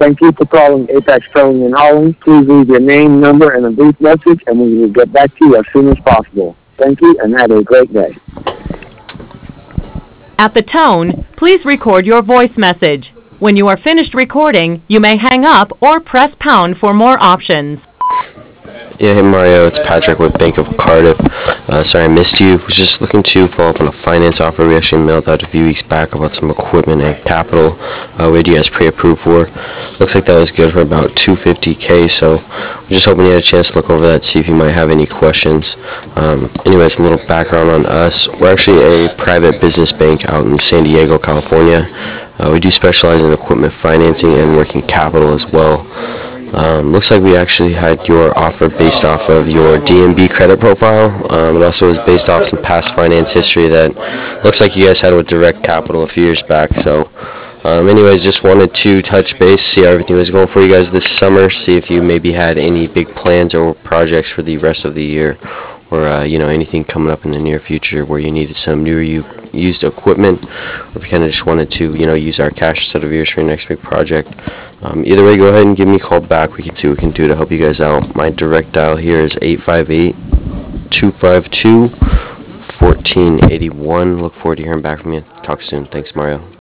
Thank you for calling Apex Towing and Hauling. Please leave your name, number, and a brief message, and we will get back to you as soon as possible. Thank you, and have a great day. At the tone, please record your voice message. When you are finished recording, you may hang up or press pound for more options. Yeah, hey Mario, it's Patrick with Bank of Cardiff. Sorry I missed you. Was just looking to follow up on a finance offer we actually mailed out a few weeks back about some equipment and capital we had you guys pre-approved for. Looks like that was good for about $250K, so we're just hoping you had a chance to look over that, see if you might have any questions. Anyways, a little background on us. We're actually a private business bank out in San Diego, California. We do specialize in equipment financing and working capital as well. Looks like we actually had your offer based off of your DNB credit profile. It also was based off some past finance history that looks like you guys had with Direct Capital a few years back. So, anyways, just wanted to touch base, see how everything was going for you guys this summer, see if you maybe had any big plans or projects for the rest of the year, or anything coming up in the near future where you needed some newer used equipment, or if you kind of just wanted to use our cash instead of yours for your next big project. Either way, go ahead and give me a call back. We can see what we can do to help you guys out. My direct dial here is 858-252-1481. Look forward to hearing back from you. Talk soon. Thanks, Mario.